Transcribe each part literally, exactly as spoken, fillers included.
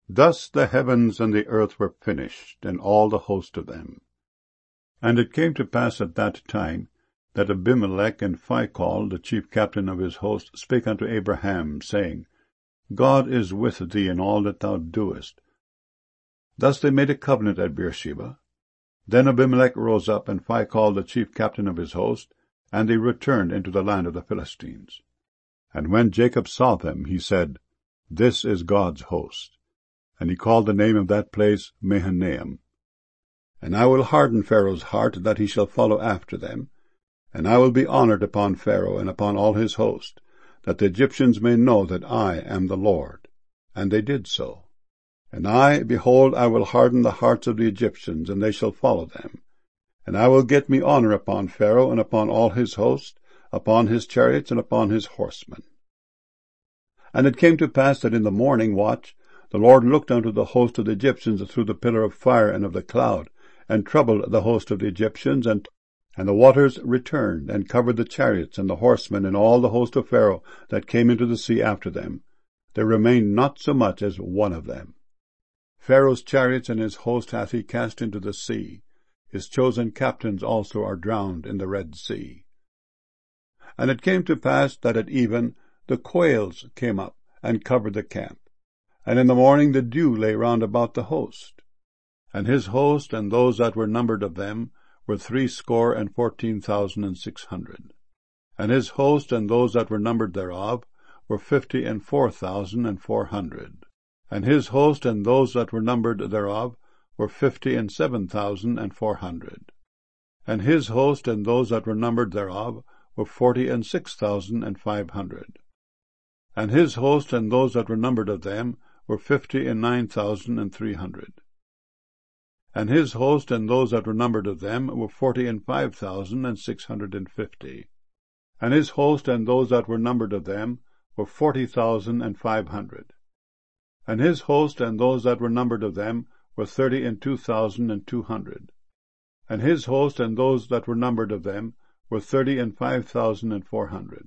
Thus the heavens and the earth were finished, and all the host of them. And it came to pass at that time, that Abimelech and Phicol, the chief captain of his host, spake unto Abraham, saying, God is with thee in all that thou doest. Thus they made a covenant at Beersheba. Then Abimelech rose up, and Phicol, the chief captain of his host, and they returned into the land of the Philistines. And when Jacob saw them, he said, This is God's host. And he called the name of that place Mahanaim. And I will harden Pharaoh's heart, that he shall follow after them. And I will be honored upon Pharaoh and upon all his host, that the Egyptians may know that I am the Lord. And they did so. And I, behold, I will harden the hearts of the Egyptians, and they shall follow them. And I will get me honor upon Pharaoh and upon all his host, upon his chariots and upon his horsemen. And it came to pass that in the morning watch the Lord looked unto the host of the Egyptians through the pillar of fire and of the cloud, and troubled the host of the Egyptians, and And the waters returned, and covered the chariots and the horsemen, and all the host of Pharaoh that came into the sea after them. There remained not so much as one of them. Pharaoh's chariots and his host hath he cast into the sea. His chosen captains also are drowned in the Red Sea. And it came to pass that at even the quails came up, and covered the camp. And in the morning the dew lay round about the host. And his host, and those that were numbered of them, were threescore and fourteen thousand and six hundred. And his host, and those that were numbered thereof, were fifty and four thousand and four hundred. And his host, and those that were numbered thereof, were fifty and seven thousand and four hundred. And his host, and those that were numbered thereof, were forty and six thousand and five hundred. And his host, and those that were numbered of them, were fifty and nine thousand and three hundred. And his host, and those that were numbered of them, were forty and five thousand and six hundred and fifty. And his host, and those that were numbered of them, were forty thousand and five hundred. And his host, and those that were numbered of them, were thirty and two thousand and two hundred. And his host, and those that were numbered of them, were thirty and five thousand and four hundred.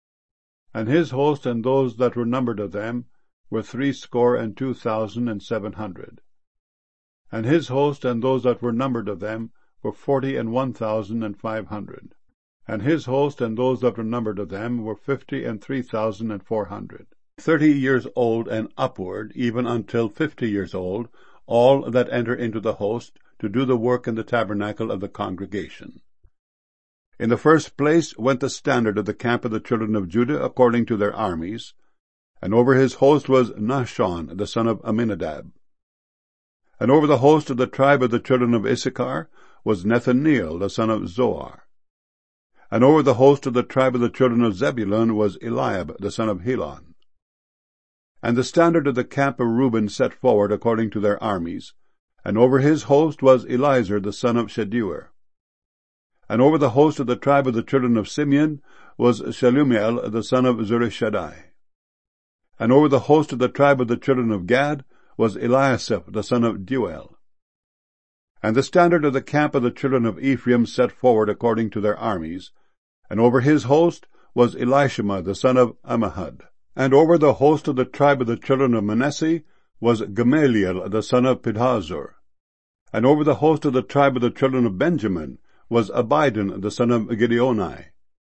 And his host, and those that were numbered of them, were threescore and two thousand and seven hundred. And his host, and those that were numbered of them, were forty and one thousand and five hundred. And his host, and those that were numbered of them, were fifty and three thousand and four hundred. Thirty years old and upward, even until fifty years old, all that enter into the host, to do the work in the tabernacle of the congregation. In the first place went the standard of the camp of the children of Judah according to their armies, and over his host was Nahshon the son of Amminadab. And over the host of the tribe of the children of Issachar was Nethaneel the son of Zoar. And over the host of the tribe of the children of Zebulun was Eliab the son of Helon. And the standard of the camp of Reuben set forward according to their armies, and over his host was Elizur the son of Shedeur. And over the host of the tribe of the children of Simeon was Shelumiel the son of Zurishaddai. And over the host of the tribe of the children of Gad was Eliasaph the son of Deuel. And the standard of the camp of the children of Ephraim set forward according to their armies, and over his host was Elishama the son of Ammihud. And over the host of the tribe of the children of Manasseh was Gamaliel the son of Pedahzur. And over the host of the tribe of the children of Benjamin was Abidan the son of Gideoni.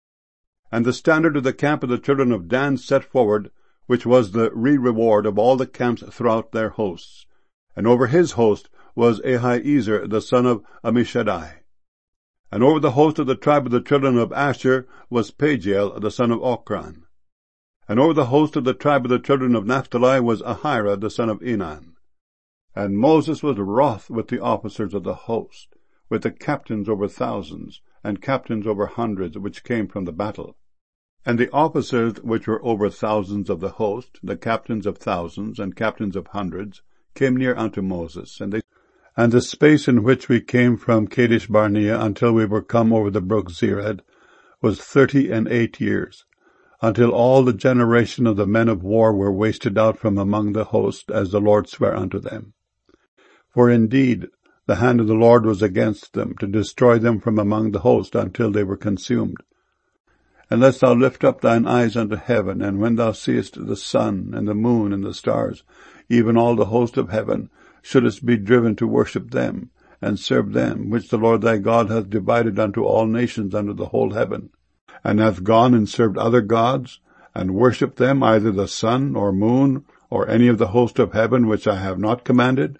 And the standard of the camp of the children of Dan set forward, which was the re-reward of all the camps throughout their hosts. And over his host was Ahiezer the son of Ammishaddai. And over the host of the tribe of the children of Asher was Pagiel the son of Ochran. And over the host of the tribe of the children of Naphtali was Ahira the son of Enan. And Moses was wroth with the officers of the host, with the captains over thousands, and captains over hundreds, which came from the battle. And the officers which were over thousands of the host, the captains of thousands, and captains of hundreds, came near unto Moses, and they and the space in which we came from Kadesh Barnea until we were come over the brook Zered was thirty and eight years, until all the generation of the men of war were wasted out from among the host, as the Lord sware unto them. For indeed the hand of the Lord was against them, to destroy them from among the host until they were consumed. Unless thou lift up thine eyes unto heaven, and when thou seest the sun, and the moon, and the stars, even all the host of heaven, shouldest be driven to worship them, and serve them, which the Lord thy God hath divided unto all nations under the whole heaven, and hath gone and served other gods, and worshipped them, either the sun, or moon, or any of the host of heaven, which I have not commanded?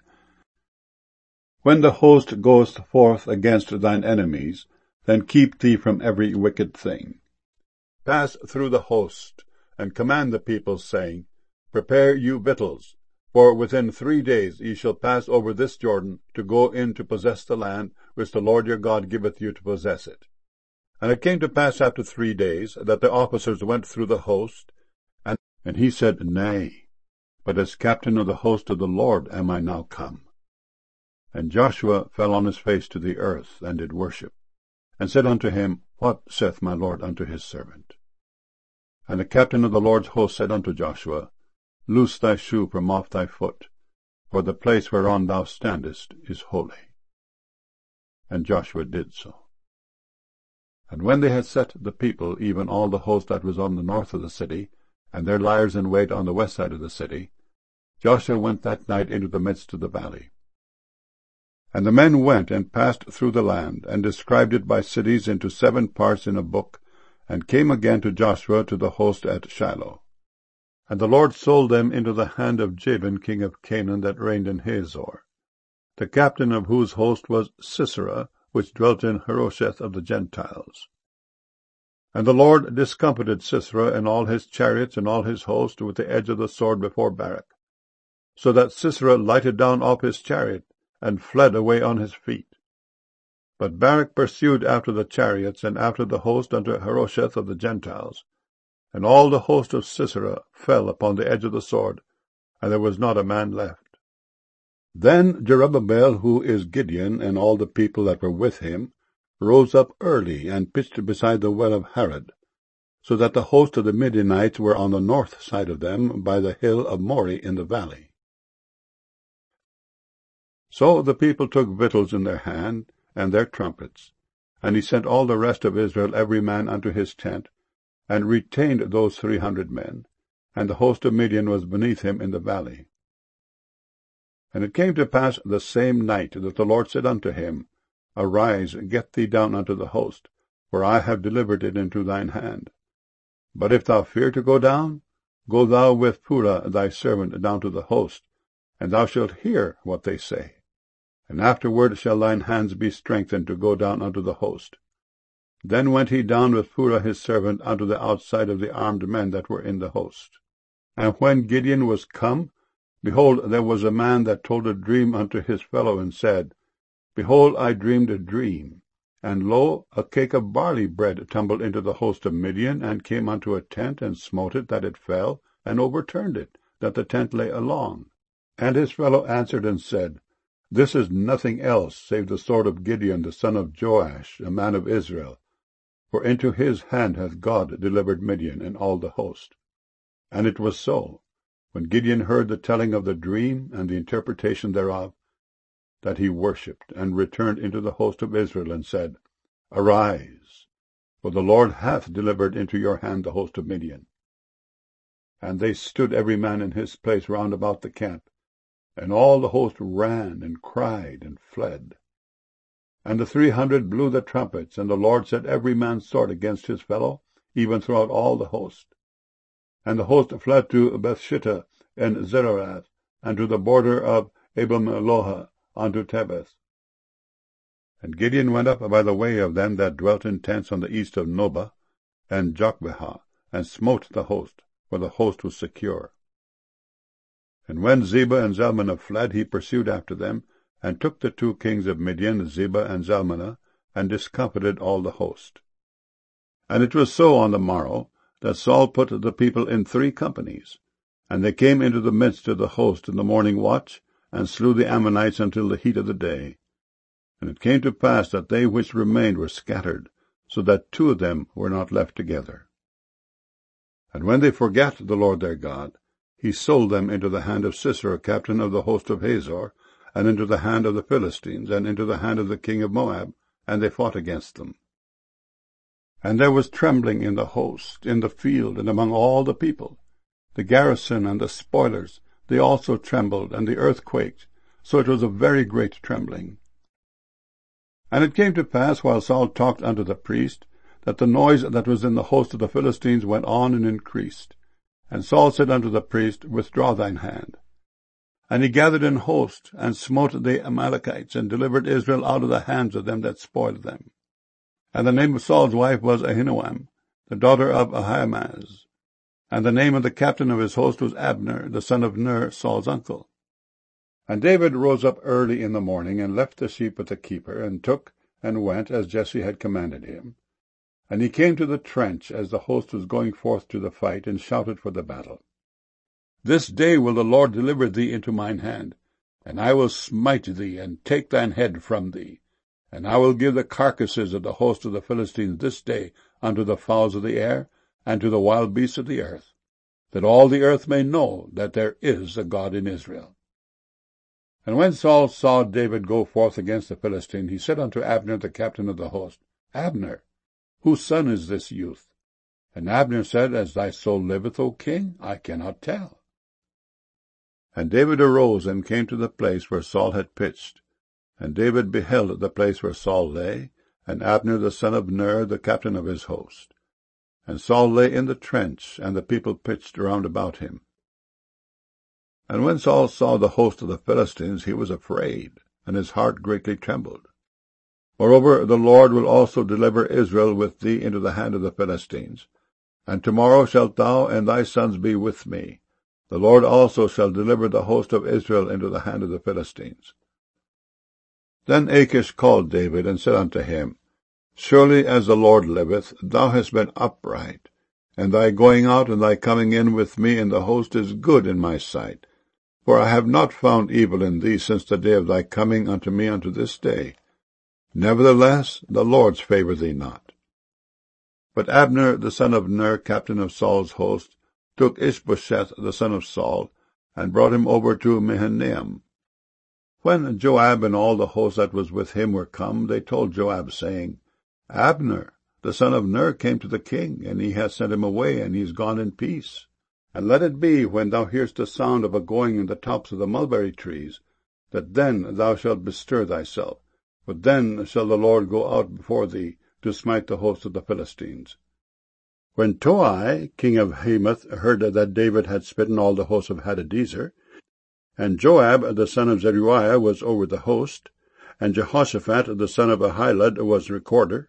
When the host goeth forth against thine enemies, then keep thee from every wicked thing. Pass through the host, and command the people, saying, Prepare you victuals, for within three days ye shall pass over this Jordan, to go in to possess the land, which the Lord your God giveth you to possess it. And it came to pass after three days, that the officers went through the host, and, and he said, Nay, but as captain of the host of the Lord am I now come. And Joshua fell on his face to the earth, and did worship, and said unto him, What saith my Lord unto his servant? And the captain of the Lord's host said unto Joshua, Loose thy shoe from off thy foot, for the place whereon thou standest is holy. And Joshua did so. And when they had set the people, even all the host that was on the north of the city, and their liers in wait on the west side of the city, Joshua went that night into the midst of the valley. And the men went and passed through the land, and described it by cities into seven parts in a book, and came again to Joshua to the host at Shiloh. And the Lord sold them into the hand of Jabin king of Canaan, that reigned in Hazor, the captain of whose host was Sisera, which dwelt in Harosheth of the Gentiles. And the Lord discomfited Sisera and all his chariots and all his host with the edge of the sword before Barak, so that Sisera lighted down off his chariot, and fled away on his feet. But Barak pursued after the chariots and after the host unto Harosheth of the Gentiles, and all the host of Sisera fell upon the edge of the sword, and there was not a man left. Then Jerubbaal, who is Gideon, and all the people that were with him, rose up early, and pitched beside the well of Harod, so that the host of the Midianites were on the north side of them, by the hill of Moreh in the valley. So the people took victuals in their hand, and their trumpets, and he sent all the rest of Israel every man unto his tent, and retained those three hundred men, and the host of Midian was beneath him in the valley. And it came to pass the same night that the Lord said unto him, Arise, get thee down unto the host, for I have delivered it into thine hand. But if thou fear to go down, go thou with Purah thy servant down to the host, and thou shalt hear what they say. And afterward shall thine hands be strengthened to go down unto the host. Then went he down with Purah his servant unto the outside of the armed men that were in the host. And when Gideon was come, behold, there was a man that told a dream unto his fellow, and said, Behold, I dreamed a dream, and lo, a cake of barley bread tumbled into the host of Midian, and came unto a tent, and smote it, that it fell, and overturned it, that the tent lay along. And his fellow answered and said, This is nothing else save the sword of Gideon the son of Joash, a man of Israel, for into his hand hath God delivered Midian and all the host. And it was so, when Gideon heard the telling of the dream and the interpretation thereof, that he worshipped, and returned into the host of Israel, and said, Arise, for the Lord hath delivered into your hand the host of Midian. And they stood every man in his place round about the camp, and all the host ran, and cried, and fled. And the three hundred blew the trumpets, and the Lord set every man's sword against his fellow, even throughout all the host. And the host fled to Bethshittah and Zererath, and to the border of Abel-meholah unto Tebeth. And Gideon went up by the way of them that dwelt in tents on the east of Nobah and Jogbehah, and smote the host, for the host was secure. And when Zebah and Zalmunna fled, he pursued after them, and took the two kings of Midian, Zebah and Zalmunna, and discomfited all the host. And it was so on the morrow, that Saul put the people in three companies, and they came into the midst of the host in the morning watch, and slew the Ammonites until the heat of the day. And it came to pass that they which remained were scattered, so that two of them were not left together. And when they forgat the Lord their God, he sold them into the hand of Sisera, captain of the host of Hazor, and into the hand of the Philistines, and into the hand of the king of Moab, and they fought against them. And there was trembling in the host, in the field, and among all the people. The garrison and the spoilers, they also trembled, and the earth quaked, so it was a very great trembling. And it came to pass, while Saul talked unto the priest, that the noise that was in the host of the Philistines went on and increased. And Saul said unto the priest, Withdraw thine hand. And he gathered in host, and smote the Amalekites, and delivered Israel out of the hands of them that spoiled them. And the name of Saul's wife was Ahinoam, the daughter of Ahimaaz. And the name of the captain of his host was Abner, the son of Ner, Saul's uncle. And David rose up early in the morning, and left the sheep with the keeper, and took and went, as Jesse had commanded him. And he came to the trench, as the host was going forth to the fight, and shouted for the battle. This day will the Lord deliver thee into mine hand, and I will smite thee, and take thine head from thee. And I will give the carcasses of the host of the Philistines this day unto the fowls of the air, and to the wild beasts of the earth, that all the earth may know that there is a God in Israel. And when Saul saw David go forth against the Philistine, he said unto Abner the captain of the host, Abner, whose son is this youth? And Abner said, As thy soul liveth, O king, I cannot tell. And David arose and came to the place where Saul had pitched. And David beheld the place where Saul lay, and Abner the son of Ner, the captain of his host. And Saul lay in the trench, and the people pitched round about him. And when Saul saw the host of the Philistines, he was afraid, and his heart greatly trembled. Moreover, the Lord will also deliver Israel with thee into the hand of the Philistines. And tomorrow shalt thou and thy sons be with me. The Lord also shall deliver the host of Israel into the hand of the Philistines. Then Achish called David, and said unto him, Surely as the Lord liveth, thou hast been upright, and thy going out and thy coming in with me in the host is good in my sight. For I have not found evil in thee since the day of thy coming unto me unto this day. Nevertheless, the Lord's favour thee not. But Abner the son of Ner, captain of Saul's host, took Ishbosheth the son of Saul, and brought him over to Mahanaim. When Joab and all the host that was with him were come, they told Joab, saying, Abner the son of Ner came to the king, and he hath sent him away, and he is gone in peace. And let it be, when thou hearest the sound of a going in the tops of the mulberry trees, that then thou shalt bestir thyself, for then shall the Lord go out before thee to smite the host of the Philistines. When Toi, king of Hamath, heard that David had smitten all the host of Hadadezer, and Joab the son of Zeruiah was over the host, and Jehoshaphat the son of Ahilud was recorder,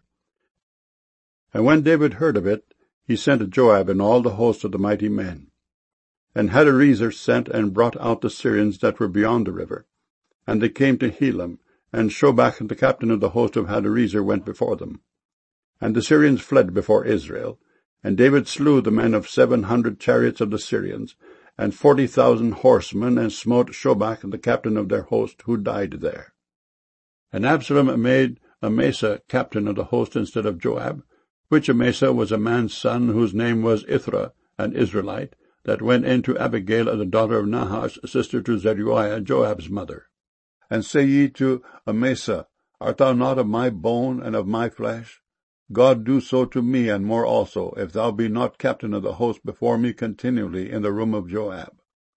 and when David heard of it, he sent Joab and all the host of the mighty men. And Hadarezer sent and brought out the Syrians that were beyond the river. And they came to Helam, and Shobach the captain of the host of Hadarezer went before them. And the Syrians fled before Israel, and David slew the men of seven hundred chariots of the Syrians, and forty thousand horsemen, and smote Shobach the captain of their host, who died there. And Absalom made Amasa captain of the host instead of Joab, which Amasa was a man's son, whose name was Ithra, an Israelite, that went in to Abigail, the daughter of Nahash, sister to Zeruiah, Joab's mother. And say ye to Amasa, Art thou not of my bone and of my flesh? God do so to me, and more also, if thou be not captain of the host before me continually in the room of Joab.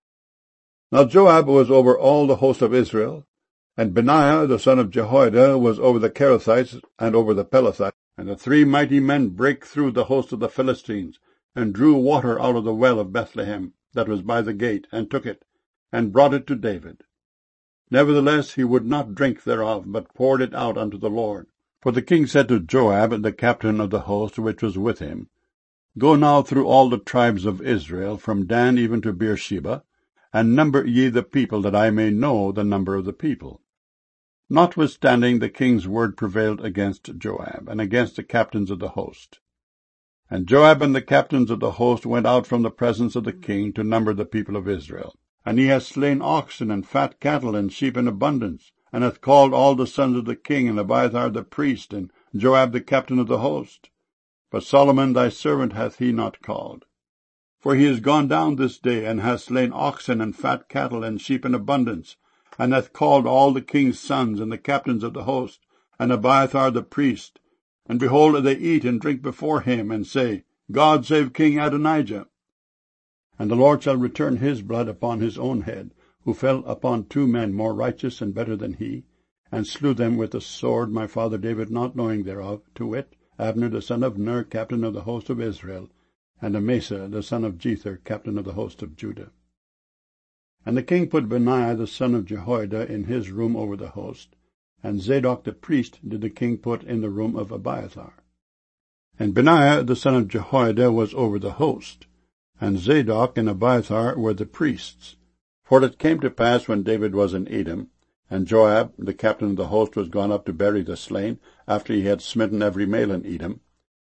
Now Joab was over all the host of Israel, and Benaiah the son of Jehoiada was over the Cherethites and over the Pelethites. And the three mighty men brake through the host of the Philistines, and drew water out of the well of Bethlehem, that was by the gate, and took it, and brought it to David. Nevertheless he would not drink thereof, but poured it out unto the Lord. For the king said to Joab, the captain of the host which was with him, Go now through all the tribes of Israel, from Dan even to Beersheba, and number ye the people, that I may know the number of the people. Notwithstanding, the king's word prevailed against Joab, and against the captains of the host. And Joab and the captains of the host went out from the presence of the king to number the people of Israel. And he hath slain oxen and fat cattle and sheep in abundance, and hath called all the sons of the king, and Abiathar the priest, and Joab the captain of the host. But Solomon thy servant hath he not called. For he is gone down this day, and hath slain oxen and fat cattle and sheep in abundance, and hath called all the king's sons and the captains of the host, and Abiathar the priest, And behold, they eat and drink before him, and say, God save King Adonijah. And the Lord shall return his blood upon his own head, who fell upon two men more righteous and better than he, and slew them with the sword, my father David not knowing thereof, to wit, Abner the son of Ner, captain of the host of Israel, and Amasa the son of Jether, captain of the host of Judah. And the king put Benaiah the son of Jehoiada in his room over the host, and Zadok the priest did the king put in the room of Abiathar. And Benaiah the son of Jehoiada was over the host, and Zadok and Abiathar were the priests. For it came to pass, when David was in Edom, and Joab the captain of the host was gone up to bury the slain, after he had smitten every male in Edom.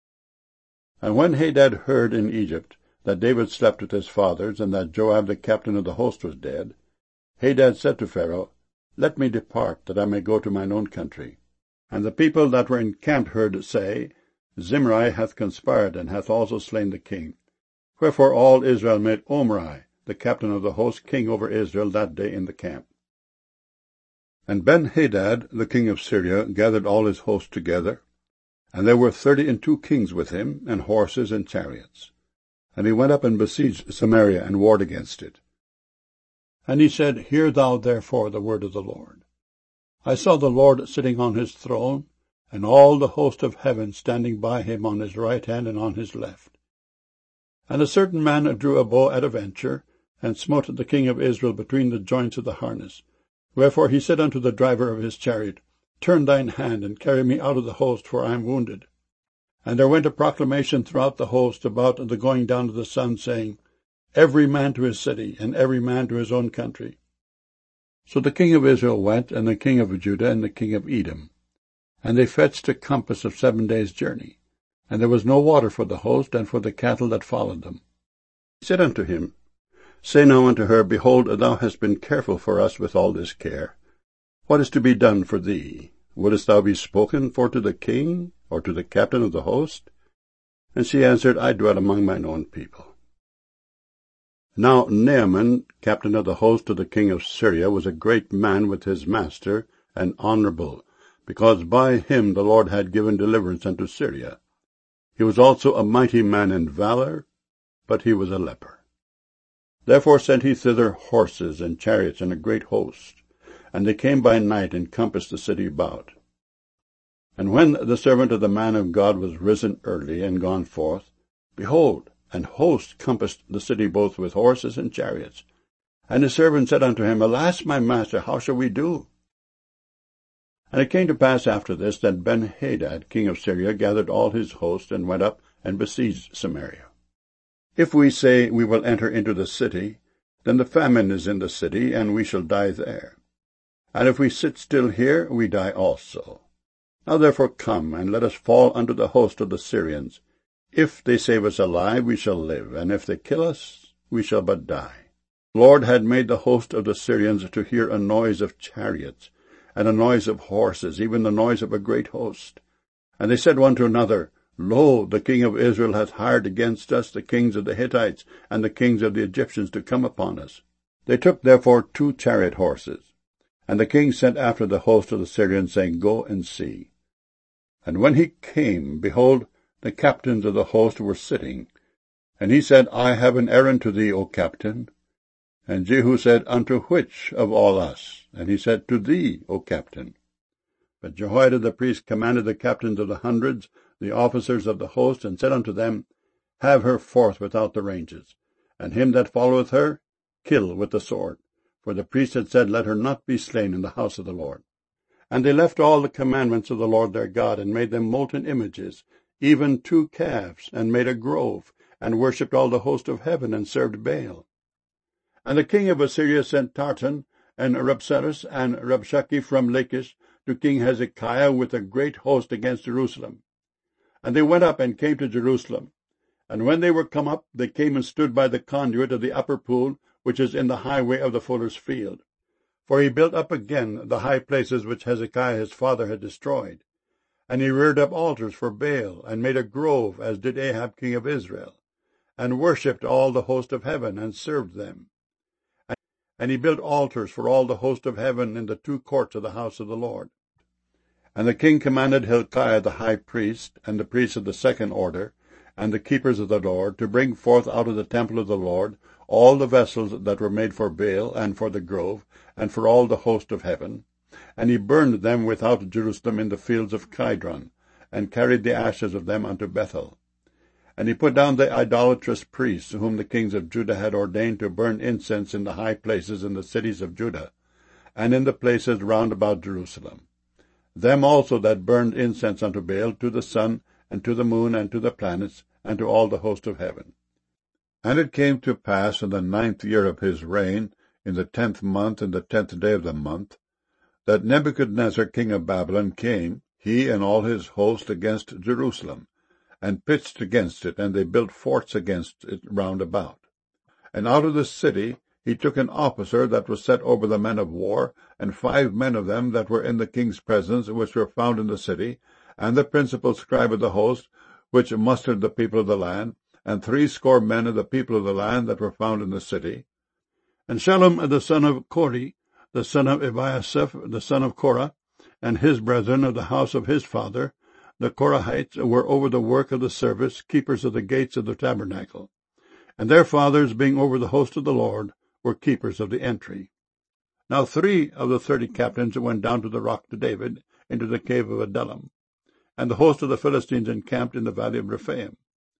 And when Hadad heard in Egypt that David slept with his fathers, and that Joab the captain of the host was dead, Hadad said to Pharaoh, Let me depart, that I may go to mine own country. And the people that were encamped heard say, Zimri hath conspired, and hath also slain the king. Wherefore all Israel made Omri, the captain of the host, king over Israel that day in the camp. And Ben-Hadad, the king of Syria, gathered all his host together, and there were thirty and two kings with him, and horses and chariots. And he went up and besieged Samaria, and warred against it. And he said, Hear thou therefore the word of the Lord. I saw the Lord sitting on his throne, and all the host of heaven standing by him on his right hand and on his left. And a certain man drew a bow at a venture, and smote the king of Israel between the joints of the harness. Wherefore he said unto the driver of his chariot, Turn thine hand, and carry me out of the host, for I am wounded. And there went a proclamation throughout the host about the going down of the sun, saying, Every man to his city, and every man to his own country. So the king of Israel went, and the king of Judah, and the king of Edom. And they fetched a compass of seven days' journey. And there was no water for the host, and for the cattle that followed them. He said unto him, Say now unto her, Behold, thou hast been careful for us with all this care. What is to be done for thee? Wouldest thou be spoken for to the king, or to the captain of the host? And she answered, I dwell among mine own people. Now Naaman, captain of the host of the king of Syria, was a great man with his master, and honorable, because by him the Lord had given deliverance unto Syria. He was also a mighty man in valor, but he was a leper. Therefore sent he thither horses and chariots and a great host, and they came by night and compassed the city about. And when the servant of the man of God was risen early and gone forth, behold, an host compassed the city both with horses and chariots. And his servant said unto him, Alas, my master, how shall we do? And it came to pass after this that Ben-Hadad, king of Syria, gathered all his host, and went up and besieged Samaria. If we say, We will enter into the city, then the famine is in the city, and we shall die there. And if we sit still here, we die also. Now therefore come, and let us fall unto the host of the Syrians. If they save us alive, we shall live, and if they kill us, we shall but die. The Lord had made the host of the Syrians to hear a noise of chariots, and a noise of horses, even the noise of a great host. And they said one to another, Lo, the king of Israel hath hired against us the kings of the Hittites and the kings of the Egyptians to come upon us. They took therefore two chariot horses. And the king sent after the host of the Syrians, saying, Go and see. And when he came, behold, the captains of the host were sitting. And he said, I have an errand to thee, O captain. And Jehu said, Unto which of all us? And he said, To thee, O captain. But Jehoiada the priest commanded the captains of the hundreds, the officers of the host, and said unto them, Have her forth without the ranges, and him that followeth her, kill with the sword. For the priest had said, Let her not be slain in the house of the Lord. And they left all the commandments of the Lord their God, and made them molten images, even two calves, and made a grove, and worshipped all the host of heaven, and served Baal. And the king of Assyria sent Tartan, and Rabsaris, and Rabshakeh from Lachish, to King Hezekiah with a great host against Jerusalem. And they went up and came to Jerusalem. And when they were come up, they came and stood by the conduit of the upper pool, which is in the highway of the fuller's field. For he built up again the high places which Hezekiah his father had destroyed. And he reared up altars for Baal, and made a grove, as did Ahab king of Israel, and worshipped all the host of heaven, and served them. And he built altars for all the host of heaven in the two courts of the house of the Lord. And the king commanded Hilkiah the high priest, and the priests of the second order, and the keepers of the Lord, to bring forth out of the temple of the Lord all the vessels that were made for Baal, and for the grove, and for all the host of heaven. And he burned them without Jerusalem in the fields of Kidron, and carried the ashes of them unto Bethel. And he put down the idolatrous priests, whom the kings of Judah had ordained to burn incense in the high places in the cities of Judah, and in the places round about Jerusalem. Them also that burned incense unto Baal, to the sun, and to the moon, and to the planets, and to all the host of heaven. And it came to pass in the ninth year of his reign, in the tenth month, in the tenth day of the month, that Nebuchadnezzar king of Babylon came, he and all his host, against Jerusalem, and pitched against it, and they built forts against it round about. And out of the city he took an officer that was set over the men of war, and five men of them that were in the king's presence, which were found in the city, and the principal scribe of the host, which mustered the people of the land, and threescore men of the people of the land that were found in the city. And Shallum the son of Kori, the son of Ebiasaph, the son of Korah, and his brethren of the house of his father, the Korahites, were over the work of the service, keepers of the gates of the tabernacle. And their fathers, being over the host of the Lord, were keepers of the entry. Now three of the thirty captains went down to the rock to David, into the cave of Adullam. And the host of the Philistines encamped in the valley of Rephaim.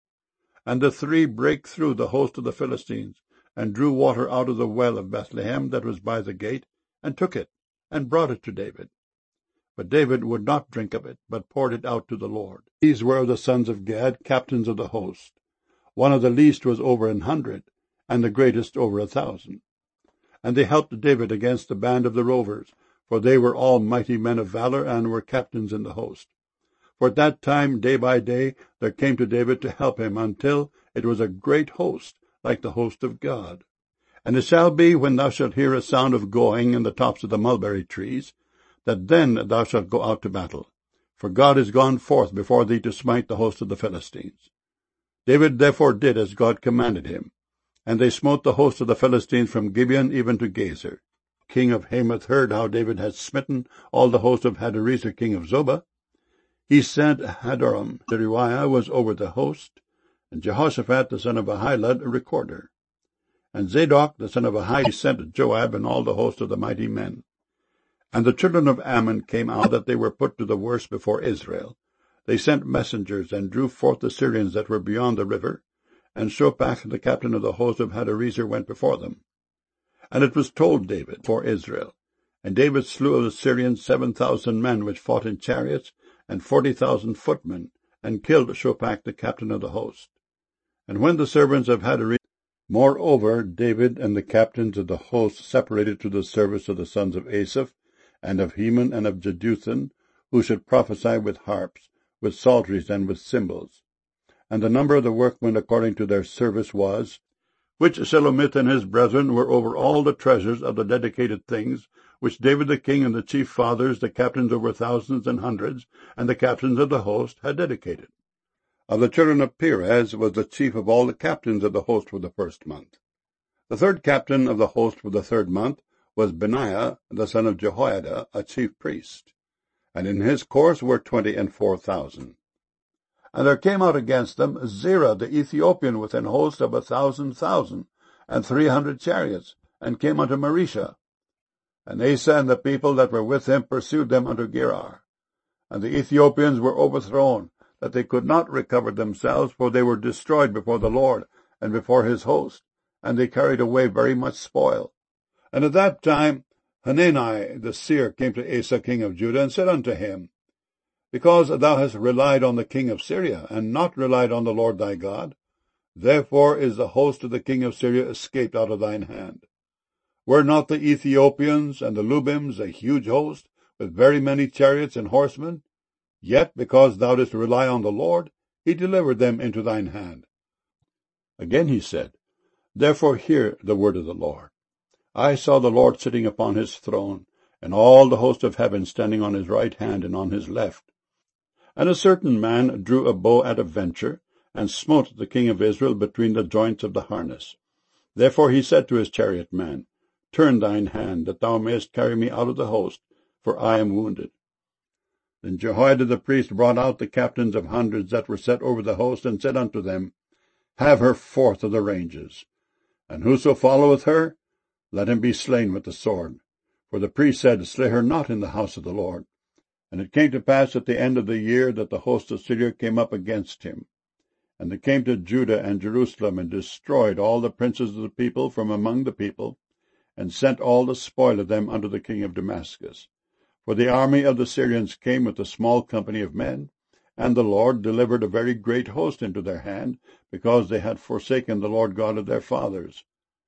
And the three brake through the host of the Philistines, and drew water out of the well of Bethlehem that was by the gate, and took it, and brought it to David. But David would not drink of it, but poured it out to the Lord. These were of the sons of Gad, captains of the host. One of the least was over an hundred, and the greatest over a thousand. And they helped David against the band of the rovers, for they were all mighty men of valor, and were captains in the host. For at that time, day by day, there came to David to help him, until it was a great host, like the host of God. And it shall be, when thou shalt hear a sound of going in the tops of the mulberry trees, that then thou shalt go out to battle. For God is gone forth before thee to smite the host of the Philistines. David therefore did as God commanded him. And they smote the host of the Philistines from Gibeon even to Gezer. King of Hamath heard how David had smitten all the host of Hadarezer king of Zobah. He sent Hadoram. Zeruiah was over the host, and Jehoshaphat the son of Ahilud a recorder. And Zadok the son of Ahiah sent Joab and all the host of the mighty men. And the children of Ammon came out, that they were put to the worse before Israel. They sent messengers, and drew forth the Syrians that were beyond the river, and Shopach the captain of the host of Hadarezer went before them. And it was told David for Israel. And David slew of the Syrians seven thousand men which fought in chariots, and forty thousand footmen, and killed Shopach the captain of the host. And when the servants of Hadarezer, moreover, David and the captains of the host separated to the service of the sons of Asaph, and of Heman, and of Jeduthun, who should prophesy with harps, with psalteries, and with cymbals. And the number of the workmen according to their service was, which Shelomith and his brethren were over all the treasures of the dedicated things, which David the king and the chief fathers, the captains over thousands and hundreds, and the captains of the host, had dedicated. Of the children of Perez was the chief of all the captains of the host for the first month. The third captain of the host for the third month was Benaiah, the son of Jehoiada, a chief priest. And in his course were twenty and four thousand. And there came out against them Zerah the Ethiopian with an host of a thousand thousand, and three hundred chariots, and came unto Marisha. And Asa and the people that were with him pursued them unto Gerar. And the Ethiopians were overthrown, that they could not recover themselves, for they were destroyed before the Lord, and before his host, and they carried away very much spoil. And at that time Hanani the seer came to Asa king of Judah, and said unto him, Because thou hast relied on the king of Syria, and not relied on the Lord thy God, therefore is the host of the king of Syria escaped out of thine hand. Were not the Ethiopians and the Lubims a huge host, with very many chariots and horsemen? Yet, because thou didst rely on the Lord, he delivered them into thine hand. Again he said, Therefore hear the word of the Lord. I saw the Lord sitting upon his throne, and all the host of heaven standing on his right hand and on his left. And a certain man drew a bow at a venture, and smote the king of Israel between the joints of the harness. Therefore he said to his chariot man, Turn thine hand, that thou mayest carry me out of the host, for I am wounded. Then Jehoiada the priest brought out the captains of hundreds that were set over the host, and said unto them, Have her forth of the ranges, and whoso followeth her, let him be slain with the sword. For the priest said, Slay her not in the house of the Lord. And it came to pass at the end of the year that the host of Syria came up against him. And they came to Judah and Jerusalem, and destroyed all the princes of the people from among the people, and sent all the spoil of them unto the king of Damascus. For the army of the Syrians came with a small company of men, and the Lord delivered a very great host into their hand, because they had forsaken the Lord God of their fathers.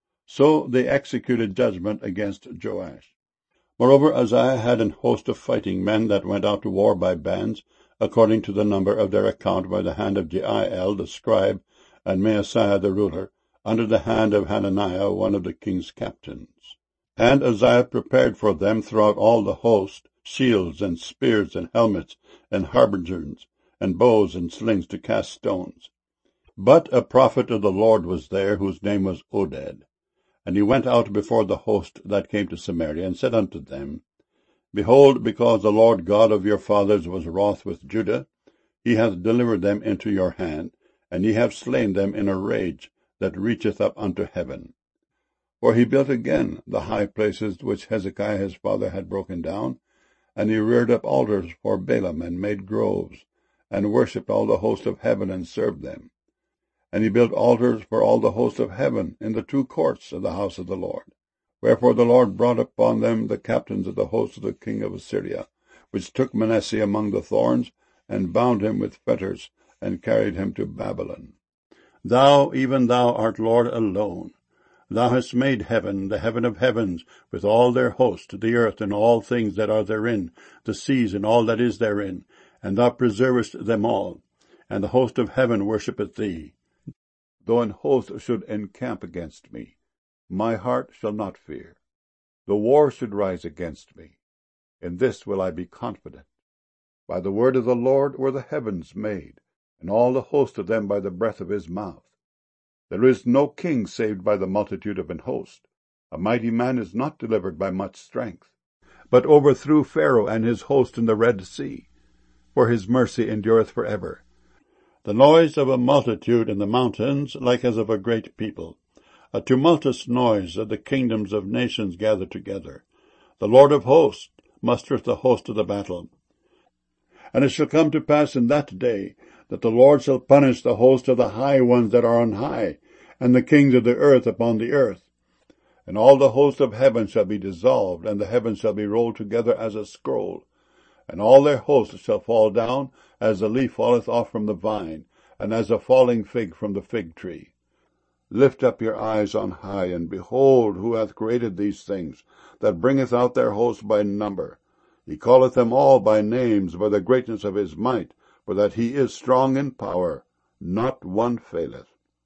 So they executed judgment against Joash. Moreover, Uzziah had an host of fighting men that went out to war by bands, according to the number of their account, by the hand of Jeiel the scribe, and Maaseiah the ruler, under the hand of Hananiah, one of the king's captains. And Uzziah prepared for them throughout all the host shields and spears and helmets and harbingers and bows and slings to cast stones. But a prophet of the Lord was there, whose name was Oded. And he went out before the host that came to Samaria, and said unto them, Behold, because the Lord God of your fathers was wroth with Judah, he hath delivered them into your hand, and ye have slain them in a rage that reacheth up unto heaven. For he built again the high places which Hezekiah his father had broken down, and he reared up altars for Baalim, and made groves, and worshipped all the host of heaven, and served them. And he built altars for all the host of heaven in the two courts of the house of the Lord. Wherefore the Lord brought upon them the captains of the host of the king of Assyria, which took Manasseh among the thorns, and bound him with fetters, and carried him to Babylon. Thou, even thou, art Lord alone. Thou hast made heaven, the heaven of heavens, with all their host, the earth and all things that are therein, the seas and all that is therein, and thou preservest them all. And the host of heaven worshippeth thee. Though an host should encamp against me, my heart shall not fear. Though war should rise against me, in this will I be confident. By the word of the Lord were the heavens made, and all the host of them by the breath of his mouth. There is no king saved by the multitude of an host. A mighty man is not delivered by much strength. But overthrew Pharaoh and his host in the Red Sea, for his mercy endureth for ever. The noise of a multitude in the mountains, like as of a great people. A tumultuous noise of the kingdoms of nations gathered together. The Lord of hosts mustereth the host of the battle. And it shall come to pass in that day, that the Lord shall punish the host of the high ones that are on high, and the kings of the earth upon the earth. And all the host of heaven shall be dissolved, and the heavens shall be rolled together as a scroll. And all their hosts shall fall down, as the leaf falleth off from the vine, and as a falling fig from the fig tree. Lift up your eyes on high, and behold who hath created these things, that bringeth out their hosts by number. He calleth them all by names, by the greatness of his might, for that he is strong in power, not one faileth.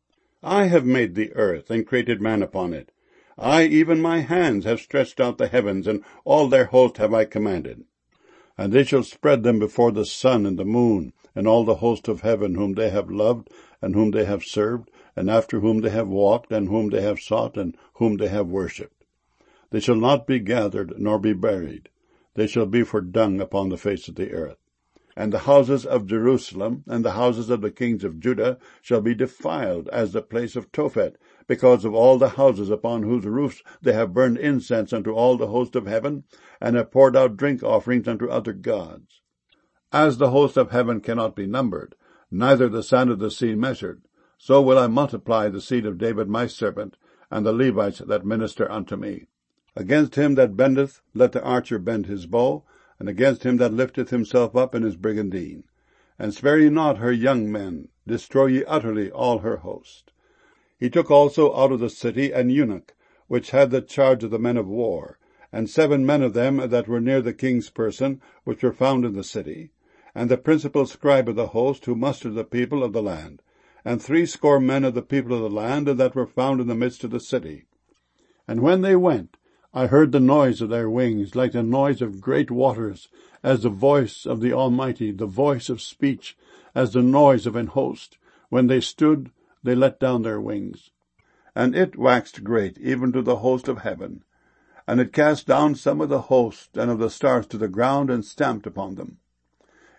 I have made the earth, and created man upon it. I, even my hands, have stretched out the heavens, and all their host have I commanded. And they shall spread them before the sun and the moon, and all the host of heaven, whom they have loved, and whom they have served, and after whom they have walked, and whom they have sought, and whom they have worshipped. They shall not be gathered, nor be buried. They shall be for dung upon the face of the earth. And the houses of Jerusalem, and the houses of the kings of Judah, shall be defiled as the place of Tophet, because of all the houses upon whose roofs they have burned incense unto all the host of heaven, and have poured out drink offerings unto other gods. As the host of heaven cannot be numbered, neither the sand of the sea measured, so will I multiply the seed of David my servant, and the Levites that minister unto me. Against him that bendeth, let the archer bend his bow, and against him that lifteth himself up in his brigandine. And spare ye not her young men, destroy ye utterly all her host. He took also out of the city an eunuch, which had the charge of the men of war, and seven men of them that were near the king's person, which were found in the city, and the principal scribe of the host, who mustered the people of the land, and threescore men of the people of the land that were found in the midst of the city. And when they went, I heard the noise of their wings, like the noise of great waters, as the voice of the Almighty, the voice of speech, as the noise of an host. When they stood, they let down their wings. And it waxed great, even to the host of heaven. And it cast down some of the host and of the stars to the ground, and stamped upon them.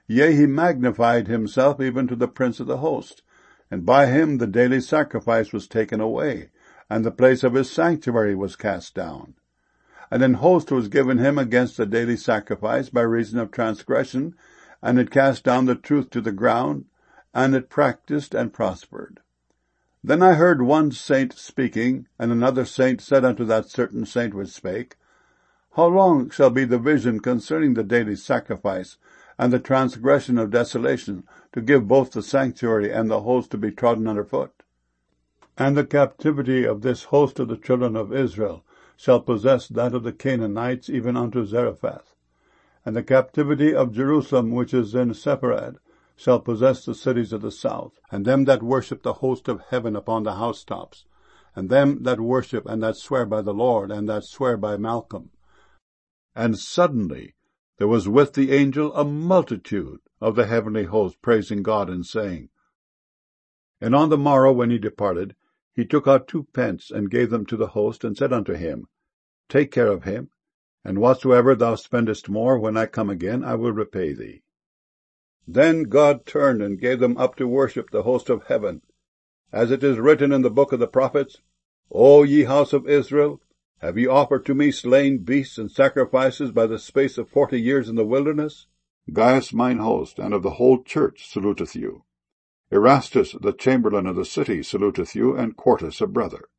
Yea, he magnified himself even to the prince of the host, and by him the daily sacrifice was taken away, and the place of his sanctuary was cast down. And an host was given him against the daily sacrifice by reason of transgression, and it cast down the truth to the ground, and it practiced and prospered. Then I heard one saint speaking, and another saint said unto that certain saint which spake, How long shall be the vision concerning the daily sacrifice, and the transgression of desolation, to give both the sanctuary and the host to be trodden under foot? And the captivity of this host of the children of Israel shall possess that of the Canaanites even unto Zarephath. And the captivity of Jerusalem which is in Sepharad shall possess the cities of the south, and them that worship the host of heaven upon the housetops, and them that worship and that swear by the Lord, and that swear by Malcolm. And suddenly there was with the angel a multitude of the heavenly host praising God and saying. And on the morrow when he departed, he took out two pence and gave them to the host, and said unto him, Take care of him, and whatsoever thou spendest more, when I come again, I will repay thee. Then God turned and gave them up to worship the host of heaven, as it is written in the book of the prophets, O ye house of Israel, have ye offered to me slain beasts and sacrifices by the space of forty years in the wilderness? Gaius mine host, and of the whole church, saluteth you. Erastus the chamberlain of the city saluteth you, and Quartus a brother.